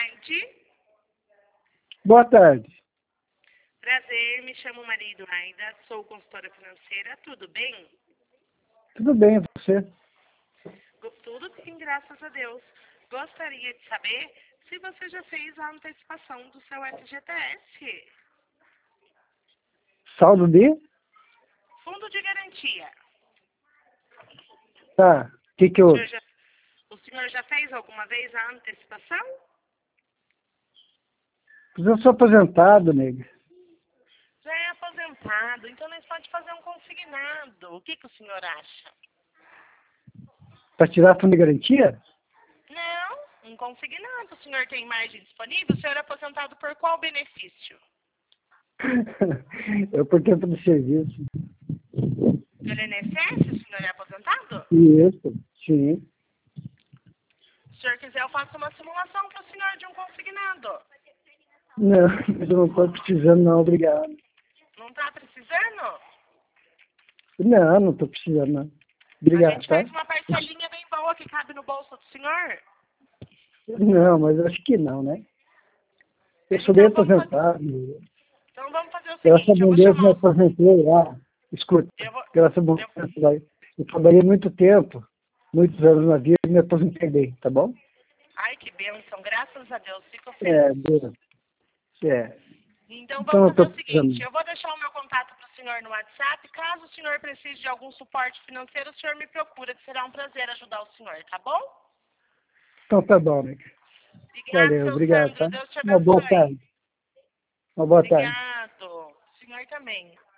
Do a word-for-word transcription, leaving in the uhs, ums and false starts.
tarde. Boa tarde. Prazer, me chamo Maria Eduarda, sou consultora financeira, tudo bem? Tudo bem, e você? Go- Tudo bem, graças a Deus. Gostaria de saber se você já fez a antecipação do seu F G T S, Saldo de? Fundo de Garantia. Tá. O que que O houve? senhor já, o senhor já fez alguma vez a antecipação? Mas eu sou aposentado, nega. Já é aposentado, então nós pode fazer um consignado. O que, que o senhor acha? Para tirar fundo de garantia? Não, um consignado. O senhor tem margem disponível? O senhor é aposentado por qual benefício? Eu por tempo de serviço. Pelo I N S S, o senhor é aposentado? Isso, sim. Se o senhor quiser, eu faço uma simulação para o senhor de um consignado. Não, mas eu não estou precisando não, obrigado. Não está precisando? Não, não estou precisando não. A Obrigado, gente tá? faz uma parcelinha bem boa que cabe no bolso do senhor. Não, mas acho que não, né? Eu Mas sou bem então vamos fazer, aposentado. então vamos fazer o Graças a seguinte, eu vou Deus me chamar o... aposentei lá. Escuta, Eu vou, graças a Deus eu, eu trabalhei eu trabalhei muito tempo, muitos anos na vida e me aposentei bem, tá bom? ai, que bênção, graças a Deus, fico É, feliz. Deus. É. Então Então vamos eu tô fazer o seguinte, precisando. eu vou deixar o meu contato para o senhor no WhatsApp. Caso o senhor precise de algum suporte financeiro, o senhor me procura, que será um prazer ajudar o senhor, tá bom? Então tá bom, amiga. Obrigado, Valeu, seu obrigado, Sandro. tá? Deus te Uma boa abençoe. tarde. Uma boa tarde. Obrigado. O senhor também.